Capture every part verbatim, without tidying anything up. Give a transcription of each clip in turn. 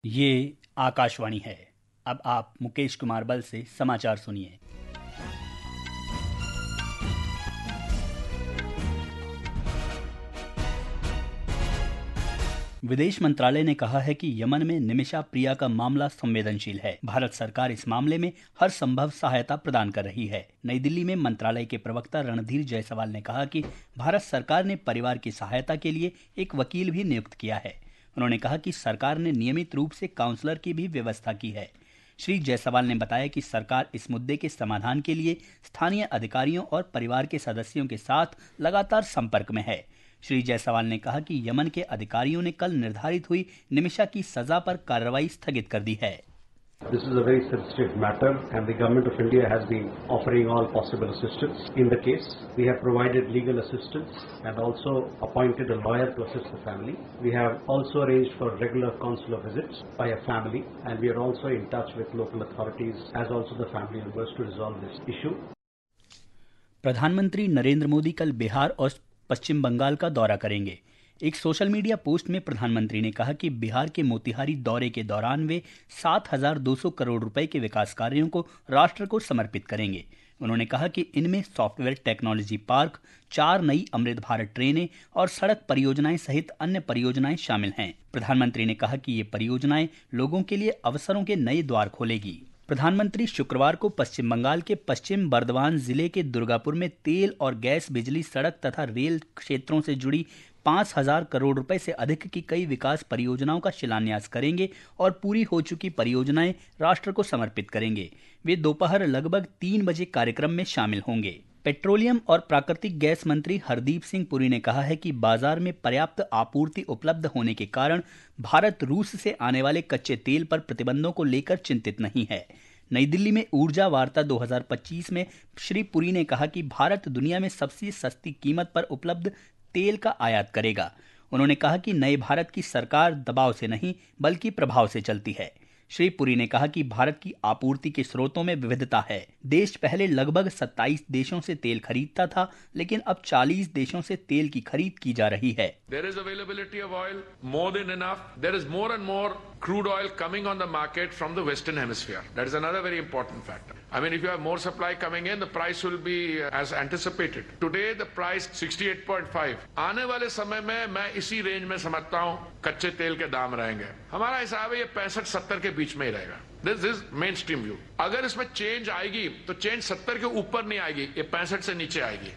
ये आकाशवाणी है। अब आप मुकेश कुमार बल से समाचार सुनिए। विदेश मंत्रालय ने कहा है कि यमन में निमिषा प्रिया का मामला संवेदनशील है। भारत सरकार इस मामले में हर संभव सहायता प्रदान कर रही है। नई दिल्ली में मंत्रालय के प्रवक्ता रणधीर जायसवाल ने कहा कि भारत सरकार ने परिवार की सहायता के लिए एक वकील भी नियुक्त किया है। उन्होंने कहा कि सरकार ने नियमित रूप से काउंसलर की भी व्यवस्था की है। श्री जायसवाल ने बताया कि सरकार इस मुद्दे के समाधान के लिए स्थानीय अधिकारियों और परिवार के सदस्यों के साथ लगातार संपर्क में है। श्री जायसवाल ने कहा कि यमन के अधिकारियों ने कल निर्धारित हुई निमिषा की सजा पर कार्रवाई स्थगित कर दी है। This is a very sensitive matter and the government of India has been offering all possible assistance in the case. We have provided legal assistance and also appointed a lawyer to assist the family. We have also arranged for regular consular visits by a family and we are also in touch with local authorities as also the family members to resolve this issue. प्रधानमंत्री नरेंद्र मोदी कल बिहार और पश्चिम बंगाल का दौरा करेंगे। एक social media post में प्रधानमंत्री ने कहा कि बिहार के मोतिहारी दौरे के दौरान वे सात हजार दो सौ करोड़ रुपए के विकास कार्यों को राष्ट्र को समर्पित करेंगे। उन्होंने कहा कि इनमें सॉफ्टवेयर टेक्नोलॉजी पार्क, चार नई अमृत भारत ट्रेनें और सड़क परियोजनाएं सहित अन्य परियोजनाएं शामिल हैं। प्रधानमंत्री ने कहा कि ये परियोजनाएं लोगों के लिए अवसरों के नए द्वार खोलेगी। प्रधानमंत्री शुक्रवार को पश्चिम बंगाल के पश्चिम बर्दवान जिले के दुर्गापुर में तेल और गैस, बिजली, सड़क तथा रेल क्षेत्रों से जुड़ी पाँच हजार करोड़ रुपए से अधिक की कई विकास परियोजनाओं का शिलान्यास करेंगे और पूरी हो चुकी परियोजनाएं राष्ट्र को समर्पित करेंगे। वे दोपहर लगभग तीन बजे कार्यक्रम में शामिल होंगे। पेट्रोलियम और प्राकृतिक गैस मंत्री हरदीप सिंह पुरी ने कहा है कि बाजार में पर्याप्त आपूर्ति उपलब्ध होने के कारण भारत रूस से आने वाले कच्चे तेल पर प्रतिबंधों को लेकर चिंतित नहीं है। नई दिल्ली में ऊर्जा वार्ता दो हज़ार पच्चीस में श्री पुरी ने कहा कि भारत दुनिया में सबसे सस्ती कीमत पर उपलब्ध तेल का आयात करेगा। उन्होंने कहा कि नए भारत की सरकार दबाव से नहीं बल्कि प्रभाव से चलती है। श्री पुरी ने कहा कि भारत की आपूर्ति के स्रोतों में विविधता है। देश पहले लगभग सत्ताईस देशों से तेल खरीदता था, लेकिन अब चालीस देशों से तेल की खरीद की जा रही है। There is availability of oil more than enough. There is more and more crude oil coming on the market from the Western Hemisphere. That is another very important factor. I mean, if you have more supply coming in, the price will be as anticipated. Today, the price sixty-eight point five. आने वाले समय में मैं इसी range में समझता हूँ कच्चे तेल के दाम रहेंगे। हमारा हिसाब है ये पैंसठ सत्तर के बीच में ही रहेगा। This is mainstream view. अगर इसमें चेंज आएगी तो चेंज सत्तर के ऊपर नहीं आएगी, ये पैंसठ से नीचे आएगी।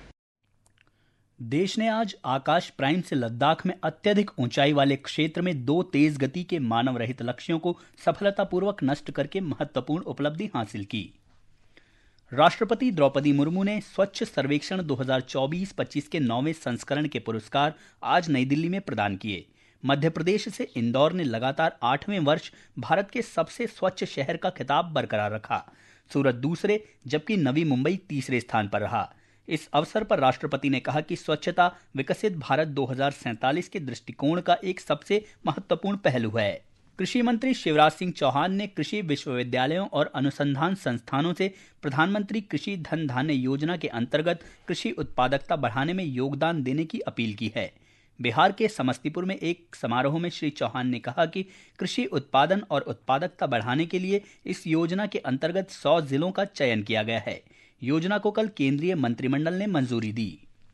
देश ने आज आकाश प्राइम से लद्दाख में अत्यधिक ऊंचाई वाले क्षेत्र में दो तेज गति के मानव रहित लक्ष्यों को सफलतापूर्वक नष्ट करके महत्वपूर्ण उपलब्धि हासिल की। राष्ट्रपति द्रौपदी मुर्मू ने स्वच्छ सर्वेक्षण दो हज़ार चौबीस पच्चीस के नौवें संस्करण के पुरस्कार आज नई दिल्ली में प्रदान किए। मध्य प्रदेश से इंदौर ने लगातार आठवें वर्ष भारत के सबसे स्वच्छ शहर का खिताब बरकरार रखा। सूरत दूसरे जबकि नवी मुंबई तीसरे स्थान पर रहा। इस अवसर पर राष्ट्रपति ने कहा कि स्वच्छता विकसित भारत दो हज़ार सैंतालीस के दृष्टिकोण का एक सबसे महत्वपूर्ण पहलू है। कृषि मंत्री शिवराज सिंह चौहान ने कृषि विश्वविद्यालयों और अनुसंधान संस्थानों से प्रधानमंत्री कृषि धन धान्य योजना के अंतर्गत कृषि उत्पादकता बढ़ाने में योगदान देने की अपील की है। बिहार के समस्तीपुर में एक समारोह में श्री चौहान ने कहा कि कृषि उत्पादन और उत्पादकता बढ़ाने के लिए इस योजना के अंतर्गत सौ जिलों का चयन किया गया है। योजना को कल केंद्रीय मंत्रिमंडल ने मंजूरी दी।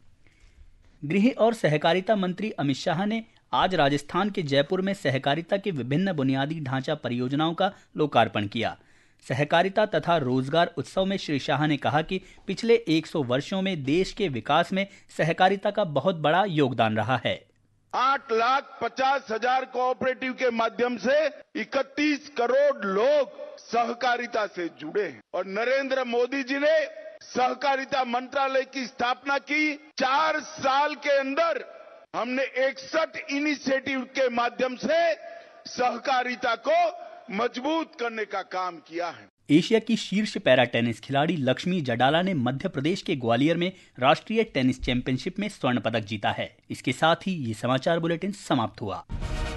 गृह और सहकारिता मंत्री अमित शाह ने आज राजस्थान के जयपुर में सहकारिता के विभिन्न बुनियादी ढांचा परियोजनाओं का लोकार्पण किया। सहकारिता तथा रोजगार उत्सव में श्री शाह ने कहा कि पिछले सौ वर्षों में देश के विकास में सहकारिता का बहुत बड़ा योगदान रहा है। आठ लाख पचास हजार कोऑपरेटिव के माध्यम से इकतीस करोड़ लोग सहकारिता से जुड़े हैं और नरेंद्र मोदी जी ने सहकारिता मंत्रालय की स्थापना की। चार साल के अंदर हमने इकसठ इनिशिएटिव के माध्यम से सहकारिता को मजबूत करने का काम किया है। एशिया की शीर्ष पैरा टेनिस खिलाड़ी लक्ष्मी जडाला ने मध्य प्रदेश के ग्वालियर में राष्ट्रीय टेनिस चैंपियनशिप में स्वर्ण पदक जीता है। इसके साथ ही ये समाचार बुलेटिन समाप्त हुआ।